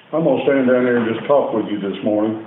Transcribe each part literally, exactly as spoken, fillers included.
I'm going to stand down there and just talk with you this morning.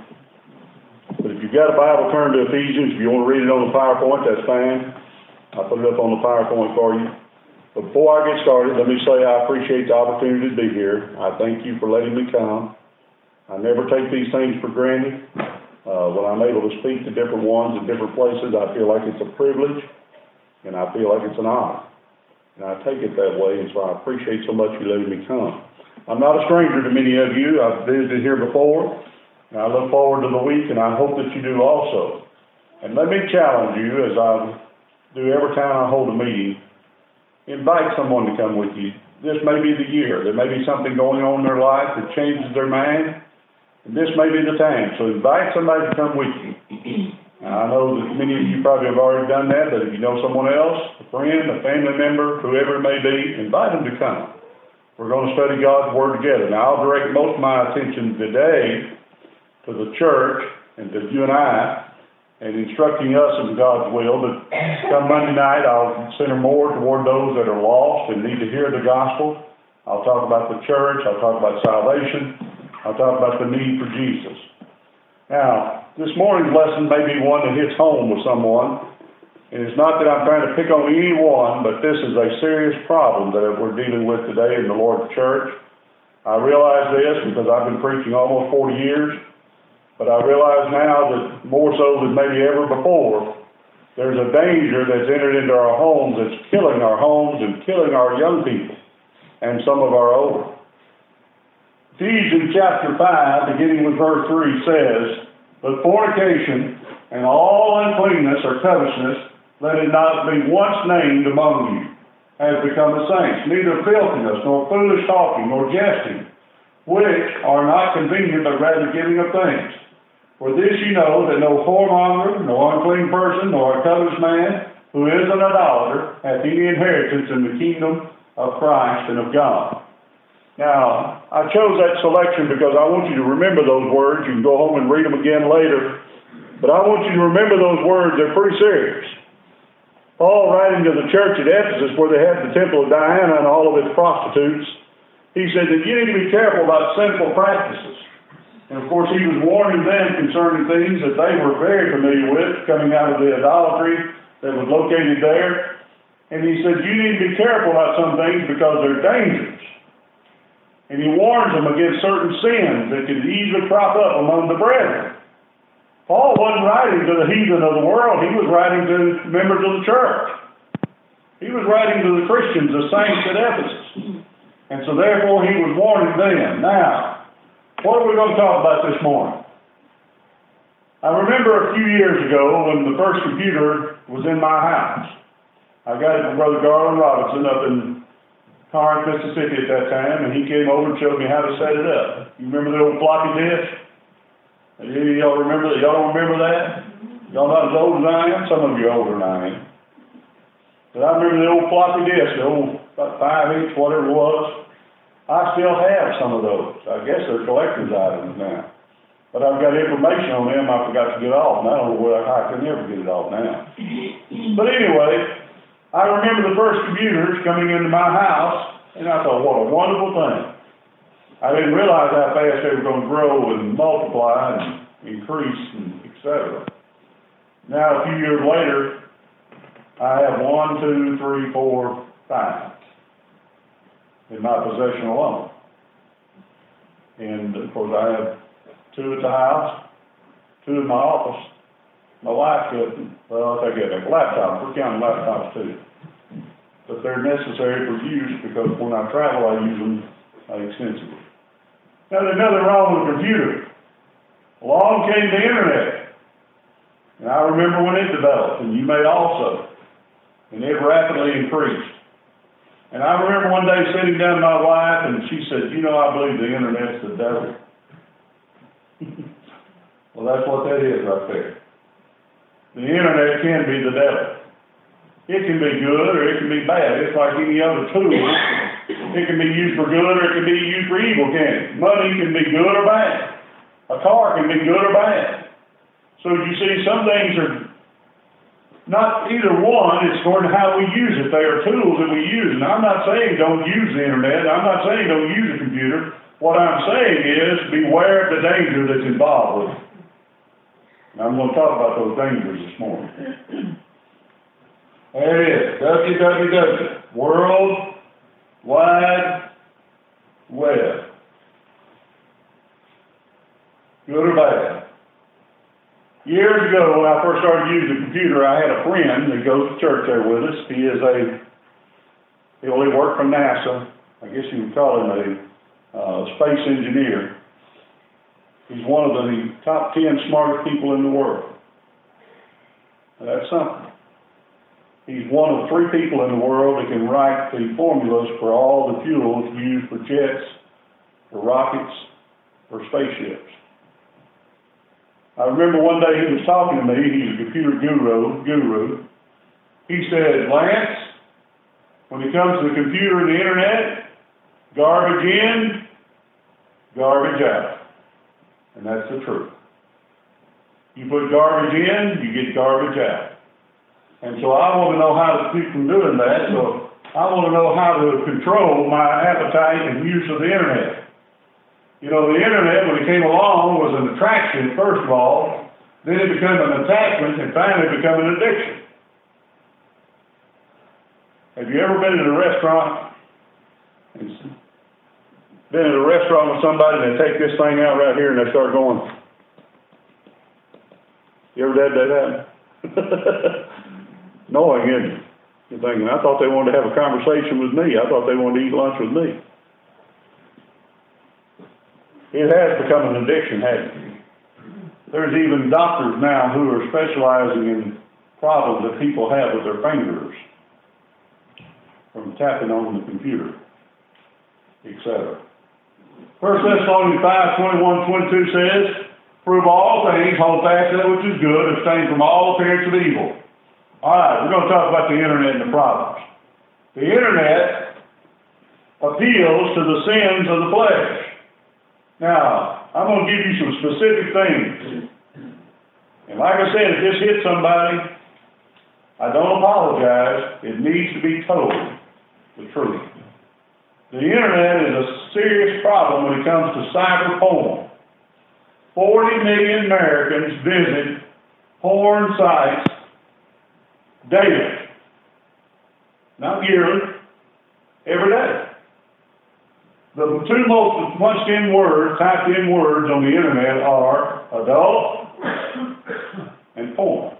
But if you've got a Bible, turn to Ephesians. If you want to read it on the PowerPoint, that's fine. I'll put it up on the PowerPoint for you. But before I get started, let me say I appreciate the opportunity to be here. I thank you for letting me come. I never take these things for granted. Uh, when I'm able to speak to different ones in different places, I feel like it's a privilege, and I feel like it's an honor. And I take it that way, and so I appreciate so much you letting me come. I'm not a stranger to many of you. I've visited here before, and I look forward to the week, and I hope that you do also. And let me challenge you, as I do every time I hold a meeting, invite someone to come with you. This may be the year. There may be something going on in their life that changes their mind, and this may be the time. So invite somebody to come with you. Now, I know that many of you probably have already done that, but if you know someone else, a friend, a family member, whoever it may be, invite them to come. We're going to study God's Word together. Now, I'll direct most of my attention today to the church and to you and I, and instructing us in God's will. But come Monday night, I'll center more toward those that are lost and need to hear the gospel. I'll talk about the church. I'll talk about salvation. I'll talk about the need for Jesus. Now, this morning's lesson may be one that hits home with someone. And it's not that I'm trying to pick on anyone, but this is a serious problem that we're dealing with today in the Lord's church. I realize this because I've been preaching almost forty years, but I realize now that more so than maybe ever before, there's a danger that's entered into our homes that's killing our homes and killing our young people and some of our older. Ephesians chapter five, beginning with verse three, says, "But fornication and all uncleanness or covetousness, let it not be once named among you, as become the saints, neither filthiness, nor foolish talking, nor jesting, which are not convenient, but rather giving of thanks. For this you know, that no whoremonger, no unclean person, nor a covetous man, who is an idolater, hath any inheritance in the kingdom of Christ and of God." Now, I chose that selection because I want you to remember those words. You can go home and read them again later. But I want you to remember those words. They're pretty serious. Paul, writing to the church at Ephesus, where they had the temple of Diana and all of its prostitutes, he said that you need to be careful about sinful practices. And of course, he was warning them concerning things that they were very familiar with, coming out of the idolatry that was located there. And he said, you need to be careful about some things because they're dangerous. And he warns them against certain sins that can easily crop up among the brethren. Paul wasn't writing to the heathen of the world. He was writing to members of the church. He was writing to the Christians, the saints at Ephesus. And so therefore he was warning them. Now, what are we going to talk about this morning? I remember a few years ago when the first computer was in my house. I got it from Brother Garland Robinson up in Corinth, Mississippi at that time, and he came over and showed me how to set it up. You remember the old floppy disk? Any of y'all remember that? Y'all don't remember that? Y'all not as old as I am? Some of you are older than I am. But I remember the old floppy disk, the old about five inch, whatever it was. I still have some of those. I guess they're collector's items now. But I've got information on them I forgot to get off, and I don't know where I can never get it off now. But anyway, I remember the first computers coming into my house, and I thought, what a wonderful thing. I didn't realize how fast they were going to grow and multiply and increase, and et cetera. Now, a few years later, I have one, two, three, four, five in my possession alone. And, of course, I have two at the house, two in my office. My wife got, well, I take it back, laptops. We're counting laptops, too. But they're necessary for use because when I travel, I use them uh, extensively. Now, there's nothing wrong with a computer. Along came the internet. And I remember when it developed, and you may also. And it rapidly increased. And I remember one day sitting down with my wife, and she said, you know, I believe the internet's the devil. Well, that's what that is right there. The internet can be the devil. It can be good or it can be bad. It's like any other tool. It can be used for good or it can be used for evil, can it? Money can be good or bad. A car can be good or bad. So you see, some things are not either one. It's according to how we use it. They are tools that we use. And I'm not saying don't use the internet. I'm not saying don't use a computer. What I'm saying is, beware of the danger that's involved with it. And I'm going to talk about those dangers this morning. There it is, w w w dot world wide web. Good or bad? Years ago, when I first started using the computer, I had a friend that goes to church there with us. He is a, he only worked for NASA. I guess you would call him a uh, space engineer. He's one of the top ten smartest people in the world. Now, that's something. He's one of three people in the world that can write the formulas for all the fuels used for jets, for rockets, for spaceships. I remember one day he was talking to me. He's a computer guru. guru. He said, Lance, when it comes to the computer and the internet, garbage in, garbage out. And that's the truth. You put garbage in, you get garbage out. And so I want to know how to keep from doing that. So I want to know how to control my appetite and use of the internet. You know, the internet, when it came along, was an attraction, first of all. Then it became an attachment, and finally became an addiction. Have you ever been in a restaurant? Been in a restaurant with somebody and they take this thing out right here and they start going. You ever had that happen? Knowing, isn't it? You're thinking, I thought they wanted to have a conversation with me. I thought they wanted to eat lunch with me. It has become an addiction, hasn't it? There's even doctors now who are specializing in problems that people have with their fingers from tapping on the computer, et cetera. First Thessalonians five, twenty-one, twenty-two says, prove all things, hold fast that which is good, abstain from all appearance of evil. All right, we're going to talk about the internet and the problems. The internet appeals to the sins of the flesh. Now, I'm going to give you some specific things. And like I said, if this hits somebody, I don't apologize. It needs to be told the truth. The internet is a serious problem when it comes to cyber porn. forty million Americans visit porn sites daily. Not yearly, every day. The two most punched in words, typed in words on the internet are adult and porn.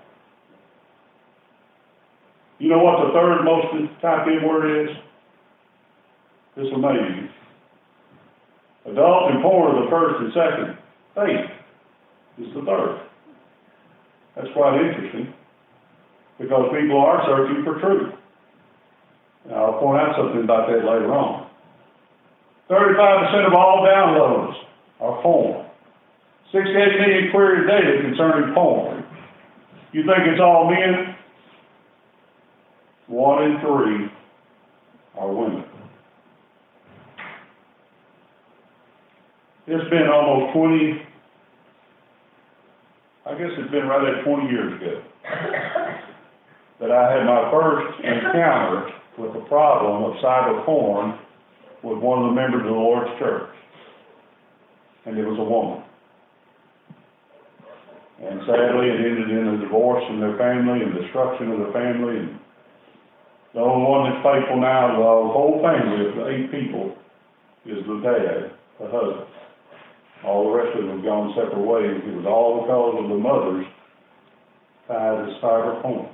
You know what the third most typed in word is? This will amaze you. Adult and porn are the first and second. Faith is the third. That's quite interesting because people are searching for truth. Now, I'll point out something about that later on. thirty-five percent of all downloads are porn. sixty-eight million queries daily concerning porn. You think it's all men? One in three are women. It's been almost twenty, I guess it's been right at twenty years ago, that I had my first encounter with the problem of cyber porn with one of the members of the Lord's church. And it was a woman. And sadly, it ended in a divorce in their family and destruction of the family. And the only one that's faithful now to our whole family of eight people is the dad, the husband. All the rest of them have gone separate ways. It was all because of the mothers tied to cyber porn.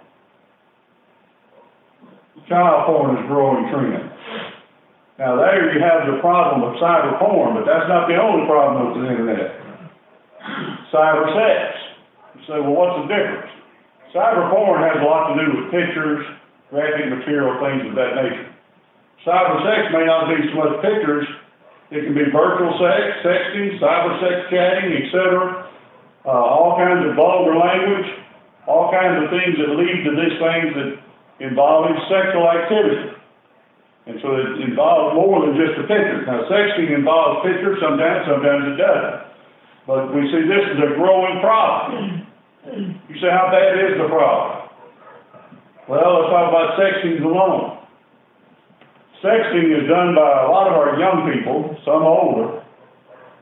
Child porn is a growing trend. Now there you have the problem of cyber porn, but that's not the only problem with the internet. Cyber sex. You say, well, what's the difference? Cyber porn has a lot to do with pictures, graphic material, things of that nature. Cyber sex may not be so much pictures. It can be virtual sex, sexting, cyber sex chatting, et cetera. Uh, all kinds of vulgar language, all kinds of things that lead to these things that involve sexual activity. And so it involves more than just a picture. Now, sexting involves pictures sometimes, sometimes it doesn't. But we see this is a growing problem. You say, how bad is the problem? Well, let's talk about sexting alone. Sexting is done by a lot of our young people, some older,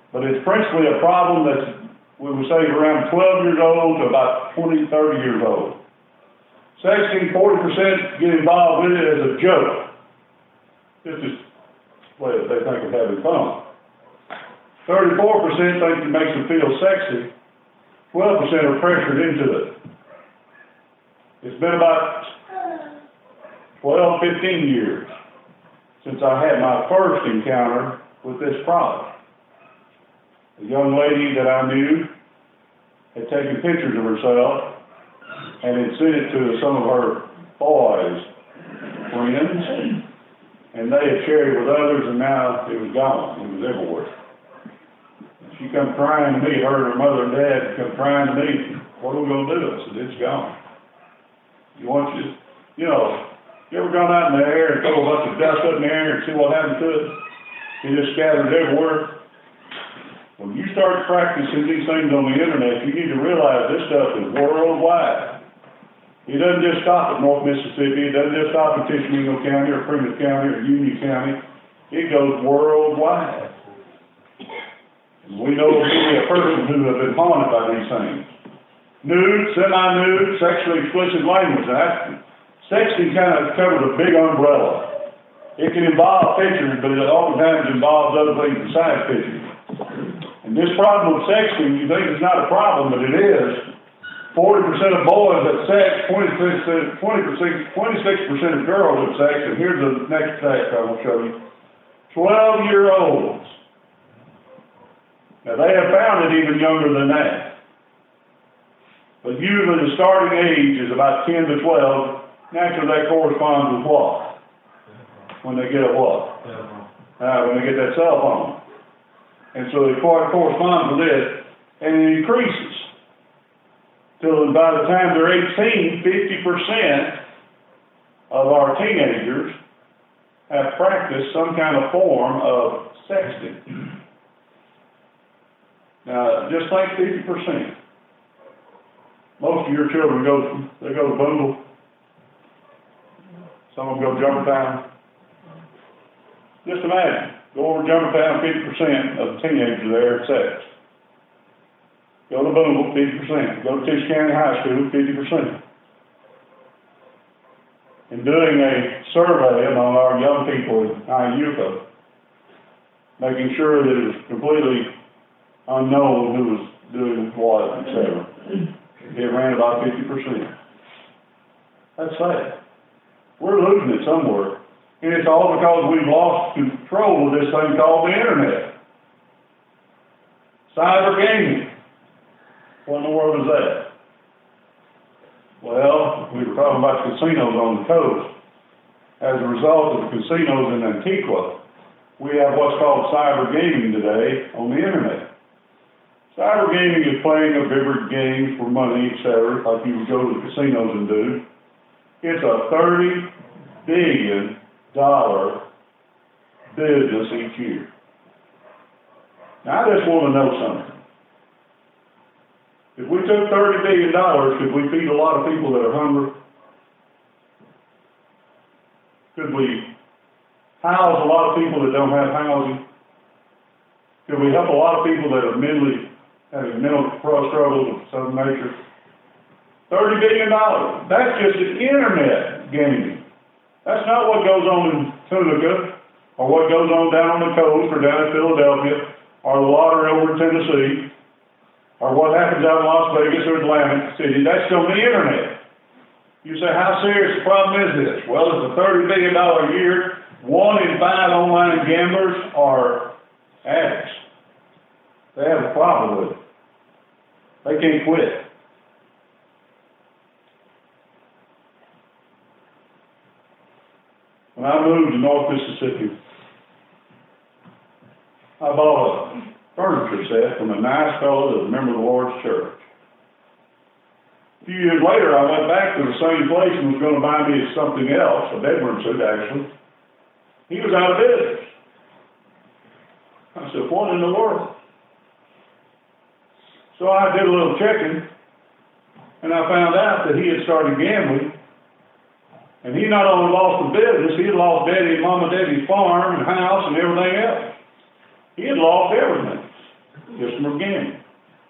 But it's principally a problem that's, we would say, around twelve years old to about twenty, thirty years old. Sexting, forty percent get involved with it as a joke. Just as well, they think of having fun. thirty-four percent think it makes them feel sexy. twelve percent are pressured into it. It's been about twelve, fifteen years since I had my first encounter with this product. A young lady that I knew had taken pictures of herself and had sent it to some of her boys' friends, and they had shared it with others, and now it was gone. It was everywhere. She come crying to me, her and her mother and dad come crying to me, what are we going to do? I said, it's gone. You want you, you know, you ever gone out in the air and throw a bunch of dust up in the air and see what happens to it? It just scatters everywhere. When you start practicing these things on the internet, you need to realize this stuff is worldwide. It doesn't just stop at North Mississippi. It doesn't just stop in Tishomingo County or Primitive County or Union County. It goes worldwide. We know of many a person who have been haunted by these things. Nude, semi-nude, sexually explicit language. Now, sexting kind of covers a big umbrella. It can involve pictures, but it oftentimes involves other things besides pictures. And this problem with sexting, you think it's not a problem, but it is. forty percent of boys have sex, twenty-six percent of girls have sex, and here's the next fact I will show you. twelve-year-olds. Now, they have found it even younger than that. But usually the starting age is about ten to twelve. Naturally, that corresponds with what? When they get a what? Uh, when they get that cell phone. And so it corresponds with it, and it increases. Till by the time they're eighteen, fifty percent of our teenagers have practiced some kind of form of sexting. Now, just think fifty percent. Most of your children go, they go to Boondle. Some of them go to Jumpertown. Just imagine, go over to Jumpertown, fifty percent of the teenagers there have sex. Go to Boondle, fifty percent. Go to Tisch County High School, fifty percent. In doing a survey among our young people in Iuka, making sure that it was completely unknown who was doing what, et cetera. It ran about fifty percent. That's sad. We're losing it somewhere. And it's all because we've lost control of this thing called the internet. Cyber gaming. What in the world is that? Well, we were talking about casinos on the coast. As a result of the casinos in Antigua, we have what's called cyber gaming today on the internet. Cyber gaming is playing of different games for money, et cetera, like you would go to the casinos and do. It's a thirty billion dollar business each year. Now, I just want to know something. If we took thirty billion dollars, could we feed a lot of people that are hungry? Could we house a lot of people that don't have housing? Could we help a lot of people that are mentally having mental struggles of some nature? thirty billion dollars. That's just the internet gaming. That's not what goes on in Tunica, or what goes on down on the coast, or down in Philadelphia, or the lottery over in Tennessee, or what happens out in Las Vegas or Atlantic City. That's on the internet. You say, how serious a problem is this? Well, it's a thirty billion dollars a year. One in five online gamblers are addicts. They have a problem with it. They can't quit. When I moved to North Mississippi, I bought a furniture set from a nice fellow that was a member of the Lord's church. A few years later, I went back to the same place and was going to buy me something else, a bedroom suit actually. He was out of business. I said, what in the world? So I did a little checking, and I found out that he had started gambling. And he not only lost the business, he had lost Daddy and Mama Daddy's farm and house and everything else. He had lost everything. just from gambling.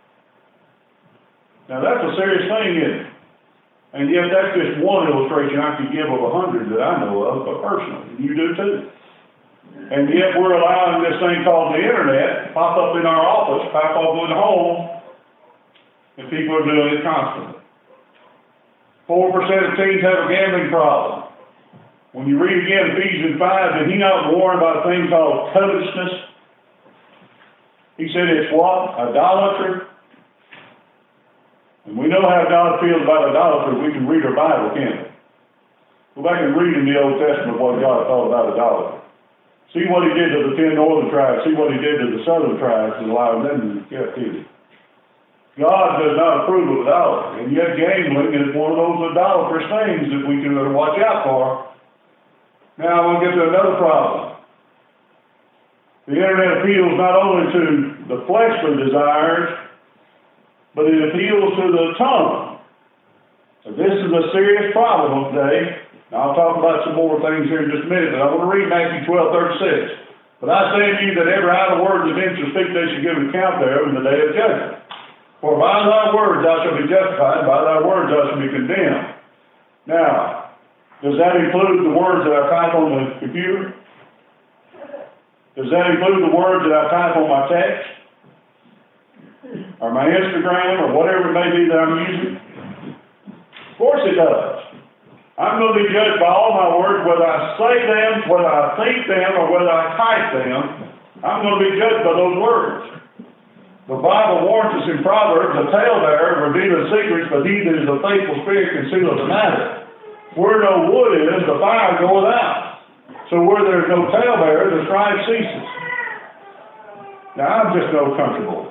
Now that's a serious thing, isn't it? And yet that's just one illustration I could give of a hundred that I know of, but personally, you do too. And yet we're allowing this thing called the internet to pop up in our office, pop up in the home, and people are doing it constantly. Four percent of teens have a gambling problem. When you read again Ephesians five, did he not warn about a thing called covetousness? He said it's what? Idolatry. And we know how God feels about idolatry. We can read our Bible, can't we? Go back and read in the Old Testament what God thought about idolatry. See what he did to the ten northern tribes. See what he did to the southern tribes and allowed them to get captivity. God does not approve of idolatry. And yet gambling is one of those idolatrous things that we can watch out for. Now I want to get to another problem. The internet appeals not only to the fleshly desires, but it appeals to the tongue. So this is a serious problem today. Now I'll talk about some more things here in just a minute, but I want to read Matthew twelve thirty-six. But I say to you that every idle word that men shall speak, they shall give an account thereof in the day of judgment. For by thy words thou shalt be justified, and by thy words thou shalt be condemned. Now, does that include the words that I type on the computer? Does that include the words that I type on my text? Or my Instagram, or whatever it may be that I'm using? Of course it does. I'm going to be judged by all my words, whether I say them, whether I think them, or whether I type them. I'm going to be judged by those words. The Bible warns us in Proverbs, a talebearer revealeth secrets, but he that is a faithful spirit concealeth the matter. Where no wood is, the fire goeth out. So where there's no talebearer, the strife ceases. Now I'm just no comfortable.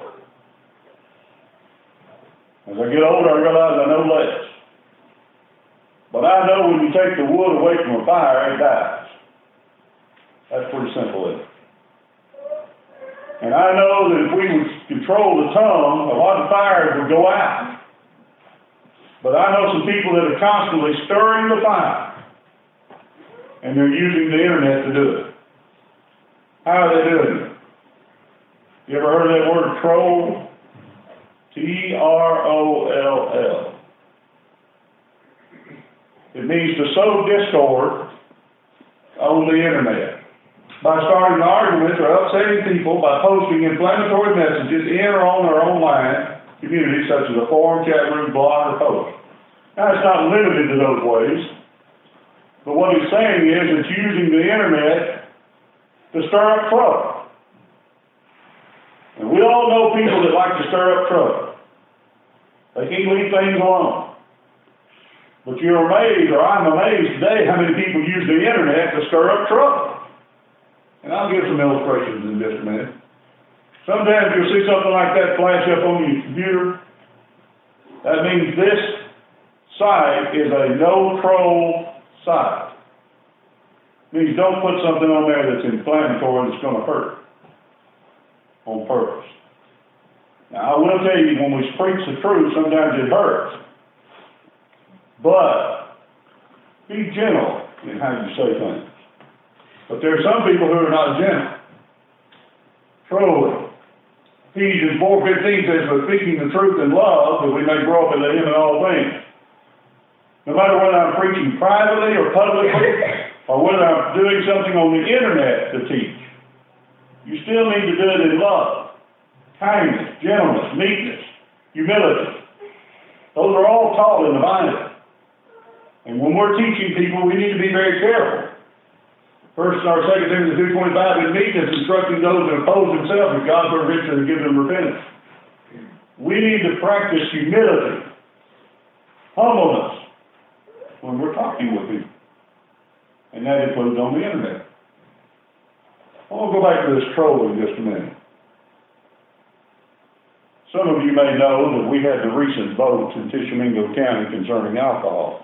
As I get older, I realize I know less. But I know when you take the wood away from a fire, it dies. That's pretty simple, isn't it? And I know that if we would control the tongue, a lot of fires would go out. But I know some people that are constantly stirring the fire. And they're using the internet to do it. How are they doing it? You ever heard of that word troll? T R O L L. It means to sow discord on the internet. By starting arguments or upsetting people by posting inflammatory messages in or on their online communities such as a forum, chat room, blog, or post. Now, it's not limited to those ways, but what he's saying is it's using the internet to stir up trouble. And we all know people that like to stir up trouble. They can't leave things alone. But you're amazed, or I'm amazed today, how many people use the internet to stir up trouble. And I'll give some illustrations in just a minute. Sometimes you'll see something like that flash up on your computer. That means this site is a no-troll site. It means don't put something on there that's inflammatory that's going to hurt on purpose. Now, I will tell you, when we preach the truth, sometimes it hurts. But be gentle in how you say things. But there are some people who are not gentle. Trolling. Ephesians four fifteen says, but speaking the truth in love, that we may grow up into him in all things. No matter whether I'm preaching privately or publicly, or whether I'm doing something on the internet to teach, you still need to do it in love, kindness, gentleness, meekness, humility. Those are all taught in the Bible. And when we're teaching people, we need to be very careful. First, our second Timothy two twenty-five, in meekness, instructing those that oppose themselves, and God will richly give them repentance. We need to practice humility, humbleness, when we're talking with people. And that includes on the internet. I want to go back to this troll in just a minute. Some of you may know that we had the recent votes in Tishomingo County concerning alcohol.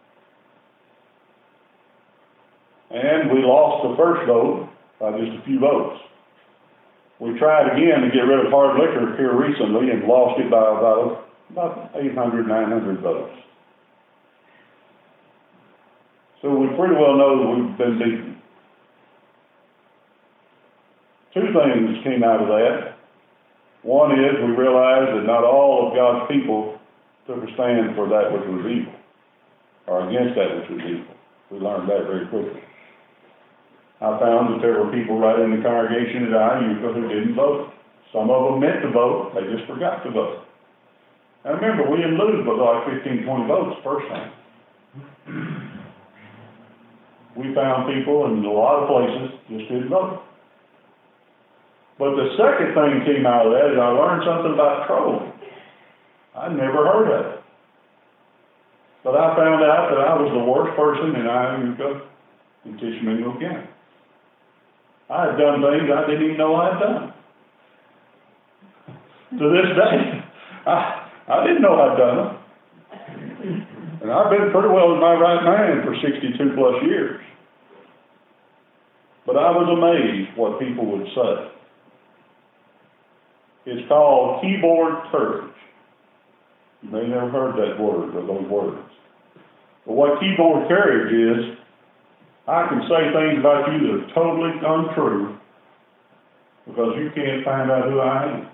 And we lost the first vote by just a few votes. We tried again to get rid of hard liquor here recently and lost it by about, about eight hundred, nine hundred votes. So we pretty well know that we've been beaten. Two things came out of that. One is we realize that not all of God's people took a stand for that which was evil, or against that which was evil. We learned that very quickly. I found that there were people right in the congregation at Iuka who didn't vote. Some of them meant to vote, they just forgot to vote. And remember, we didn't lose but like fifteen, twenty votes the first time. We found people in a lot of places just didn't vote. But the second thing came out of that is I learned something about trolling. I'd never heard of it. But I found out that I was the worst person in Iuka in Tishomingo County. I had done things I didn't even know I'd done. To this day, I, I didn't know I'd done them. And I've been pretty well in my right mind for sixty-two plus years. But I was amazed what people would say. It's called keyboard courage. You may never heard that word or those words. But what keyboard courage is, I can say things about you that are totally untrue because you can't find out who I am.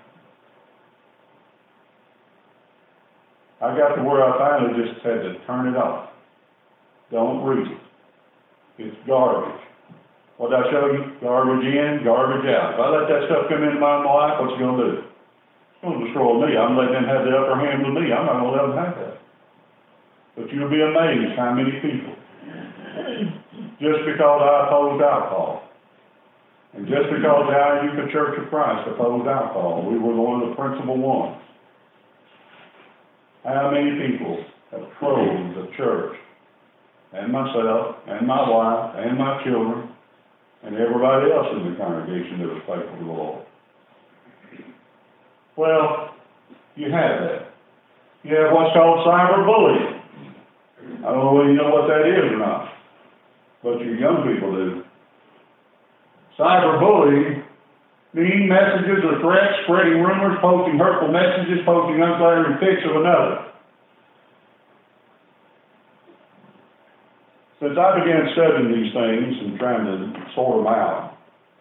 I got to where I finally just had to turn it off. Don't read it. It's garbage. What did I show you? Garbage in, garbage out. If I let that stuff come into my life, what's it going to do? It's going to destroy me. I'm letting them have the upper hand with me. I'm not going to let them have that. But you'll be amazed how many people, just because I opposed alcohol, and just because the Iuka Church of Christ opposed alcohol, we were one of the principal ones. How many people have trolled the church, and myself, and my wife, and my children, and everybody else in the congregation that was faithful to the Lord? Well, you have that. You have what's called cyberbullying. I don't know whether you know what that is or not, but you young people do. Cyberbullying mean messages or threats, spreading rumors, posting hurtful messages, posting unflattering pics of another. Since I began studying these things and trying to sort them out,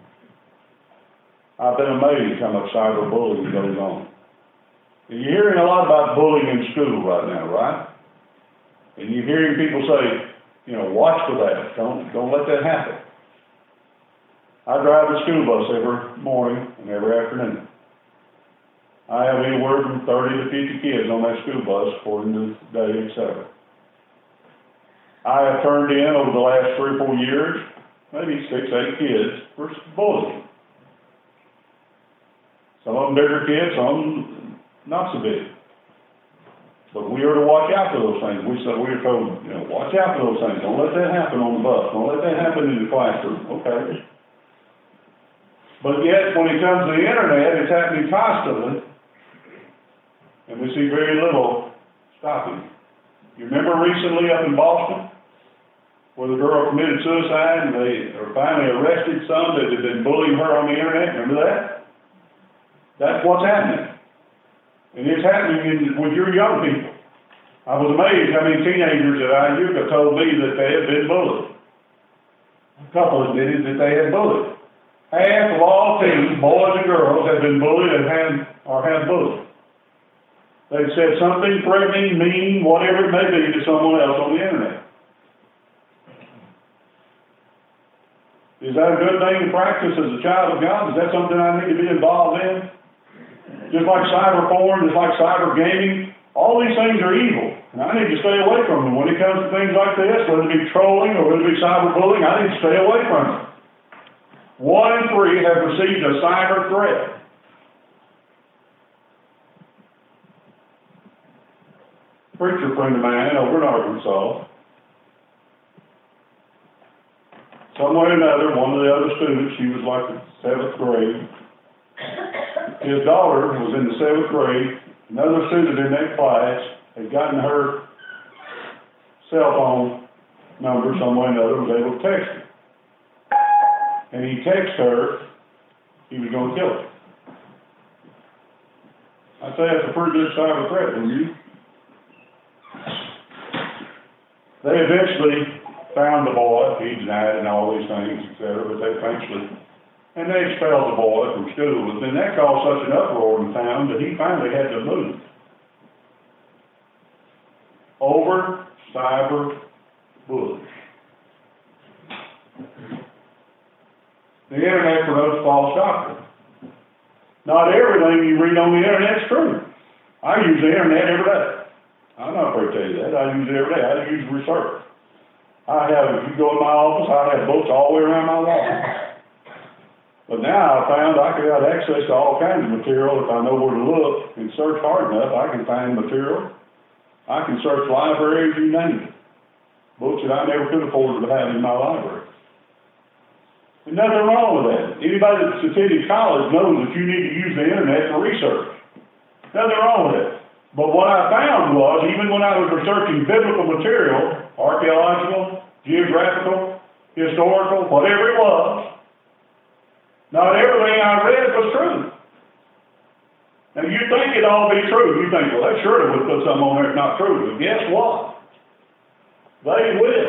I've been amazed how much cyberbullying goes on. And you're hearing a lot about bullying in school right now, right? And you're hearing people say, you know, watch for that. Don't, don't let that happen. I drive the school bus every morning and every afternoon. I have anywhere from thirty to fifty kids on that school bus according to the day, et cetera. I have turned in over the last three or four years, maybe six, eight kids for bullying. Some of them bigger kids, some of them not so big. But we are to watch out for those things. We said we are told, you know, watch out for those things. Don't let that happen on the bus. Don't let that happen in the classroom. Okay. But yet, when it comes to the internet, it's happening constantly, and we see very little stopping. You remember recently up in Boston, where the girl committed suicide, and they are finally arrested some that had been bullying her on the internet? Remember that? That's what's happening. And it's happening in, with your young people. I was amazed how many teenagers at Iuka told me that they had been bullied. A couple admitted that they had bullied. Half of all teens, boys and girls, have been bullied and had, or have bullied. They've said something threatening, mean, whatever it may be to someone else on the internet. Is that a good thing to practice as a child of God? Is that something I need to be involved in? Just like cyber porn, just like cyber gaming, all these things are evil. And I need to stay away from them. When it comes to things like this, whether it be trolling or whether it be cyberbullying, I need to stay away from them. One in three have received a cyber threat. A preacher friend of mine over in Arkansas, some way or another, one of the other students, she was like the seventh grade, his daughter was in the seventh grade, another student in that class had gotten her cell phone number some way or another, was able to text her. And he texted her, he was going to kill her. I say that's a pretty good cyber threat, wouldn't you? They eventually found the boy. He denied and all these things, et cetera, but they eventually And they expelled the boy from school, and then that caused such an uproar in town that he finally had to move. Over cyber bullies. The internet promotes false doctrine. Not everything you read on the internet is true. I use the internet every day. I'm not afraid to tell you that. I use it every day. I use research. I have, if you go in my office, I have books all the way around my wall. But now I found I could have access to all kinds of material if I know where to look and search hard enough. I can find material. I can search libraries, you name it. Books that I never could afford to have in my library. There's nothing wrong with that. Anybody that's attended college knows that you need to use the internet for research. Nothing wrong with that. But what I found was, even when I was researching biblical material, archaeological, geographical, historical, whatever it was, not everything I read was true. Now you think it'd all be true. You think, well, they surely would put something on there that's not true. But guess what? They will.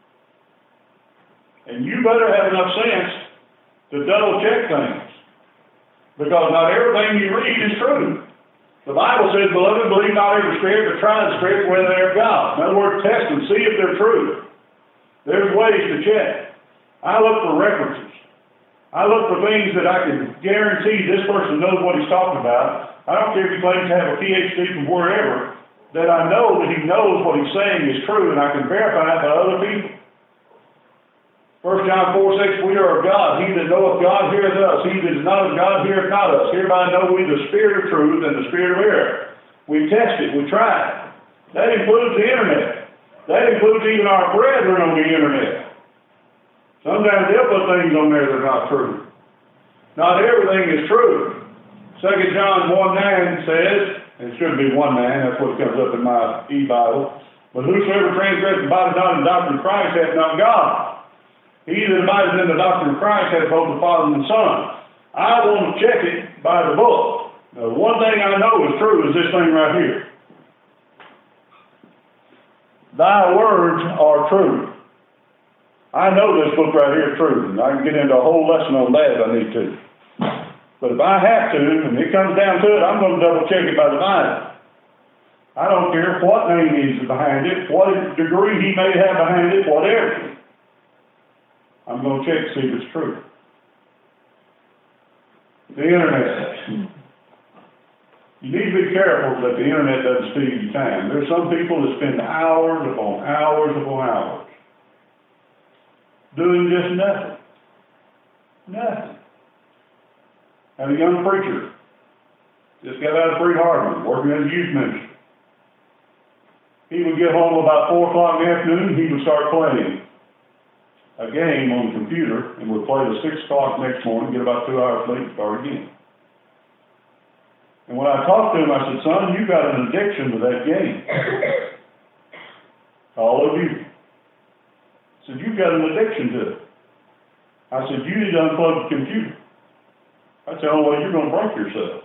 And you better have enough sense to double check things. Because not everything you read is true. The Bible says, beloved, believe not every spirit, but try the spirit whether they are God. In other words, test and see if they're true. There's ways to check. I look for references. I look for things that I can guarantee this person knows what he's talking about. I don't care if he claims to have a P H D from wherever, that I know that he knows what he's saying is true, and I can verify it by other people. First John four six, we are of God. He that knoweth God heareth us. He that is not of God heareth not us. Hereby know we the spirit of truth and the spirit of error. We test it. We try it. That includes the internet. That includes even our brethren on the internet. Sometimes they'll put things on there that are not true. Not everything is true. Second John one nine says, and it should be one nine, that's what comes up in my e-Bible, but whosoever transgresseth and abideth not in the doctrine of Christ hath not God. He that abides in the doctrine of Christ hath both the Father and the Son. I want to check it by the book. Now, the one thing I know is true is this thing right here. Thy words are true. I know this book right here is true, and I can get into a whole lesson on that if I need to. But if I have to, and it comes down to it, I'm going to double check it by the Bible. I don't care what name is behind it, what degree he may have behind it, whatever. I'm going to check to see if it's true. The internet. You need to be careful that the internet doesn't steal your time. There's some people that spend hours upon hours upon hours doing just nothing. Nothing. I had a young preacher, just got out of Freed Hardeman, working as a youth minister. He would get home about four o'clock in the afternoon, he would start playing a game on the computer, and would play till six o'clock next morning, get about two hours sleep, and start again. And when I talked to him, I said, son, you got an addiction to that game. All of you. I said, you've got an addiction to it. I said, you need to unplug the computer. That's the only way you're going to break yourself.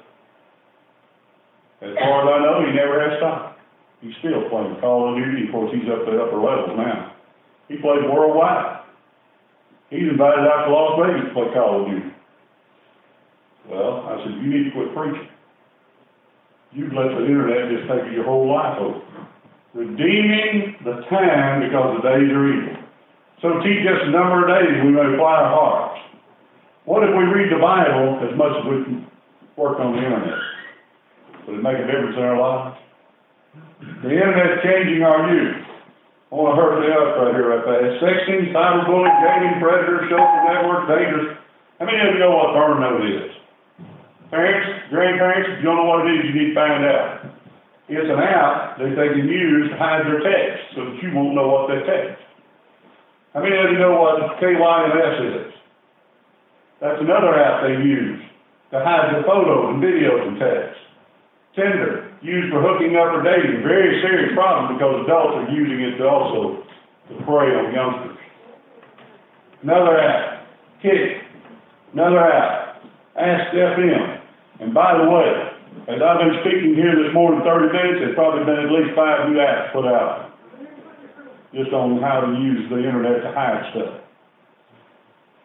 As far as I know, he never has stopped. He's still playing Call of Duty. Of course, he's up to the upper levels now. He plays worldwide. He's invited out to Las Vegas to play Call of Duty. Well, I said, you need to quit preaching. You've let the internet just take your whole life over. Redeeming the time because the days are evil. So teach us a number of days we may apply our hearts. What if we read the Bible as much as we can work on the internet? Would it make a difference in our lives? The internet's changing our youth. I want to hurry up right here right fast. Sexting, cyberbullying, gaming, predators, social networks, dangerous. How many of you know what burn note is? Parents, grandparents, if you don't know what it is, you need to find out. It's an app that they can use to hide their text so that you won't know what they text. How many of you know what K Y M S is? That's another app they use to hide their photos and videos and text. Tinder, used for hooking up or dating. Very serious problem because adults are using it to also to prey on youngsters. Another app, Kick. Another app, Ask F M. And by the way, as I've been speaking here this more than thirty minutes, there's probably been at least five new apps put out just on how to use the internet to hide stuff.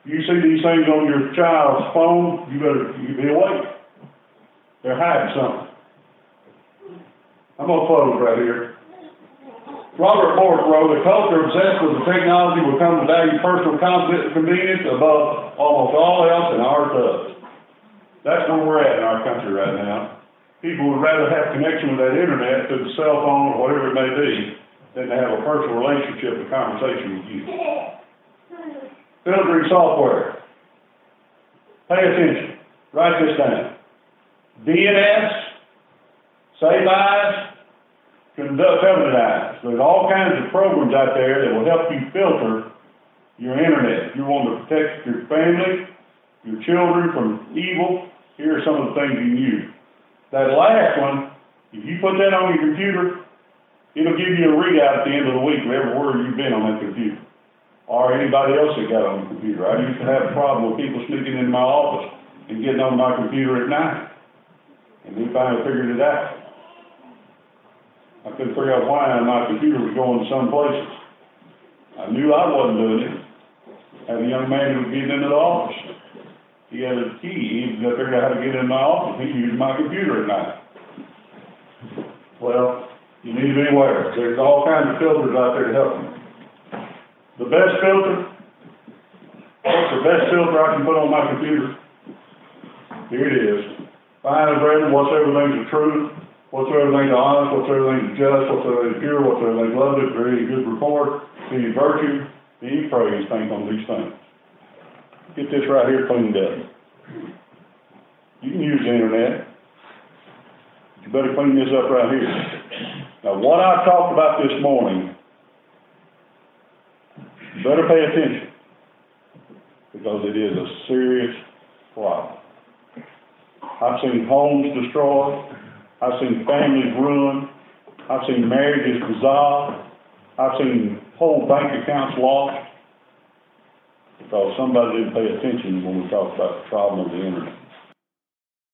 You see these things on your child's phone, you better, you be awake. They're hiding something. I'm gonna close right here. Robert Morris wrote, "A culture obsessed with the technology will come to value personal convenience above almost all else, and ours does." That's where we're at in our country right now. People would rather have connection with that internet through the cell phone or whatever it may be than to have a personal relationship and conversation with you. Filtering software. Pay attention. Write this down. D N S, Save Eyes, Conduct Covenant Eyes. There's all kinds of programs out there that will help you filter your internet. If you want to protect your family, your children from evil, here are some of the things you can use. That last one, if you put that on your computer, it'll give you a readout at the end of the week of every word you've been on that computer. Or anybody else that got on the computer. I used to have a problem with people sneaking into my office and getting on my computer at night. And we finally figured it out. I couldn't figure out why my computer was going to some places. I knew I wasn't doing it. I had a young man who was getting into the office. He had a key. He figured out how to get in my office. He used my computer at night. Well, you need to be aware. There's all kinds of filters out there to help you. The best filter, what's the best filter I can put on my computer? Here it is. Find and brethren, what's everything's the truth, what's everything's honest, what's everything's just, what's everything's pure, what's everything's lovely, very good report, any virtue, any praise, think on these things. Get this right here cleaned up. You can use the internet. You better clean this up right here. Now, what I talked about this morning, you better pay attention, because it is a serious problem. I've seen homes destroyed. I've seen families ruined. I've seen marriages dissolved. I've seen whole bank accounts lost because somebody didn't pay attention when we talked about the problem of the internet.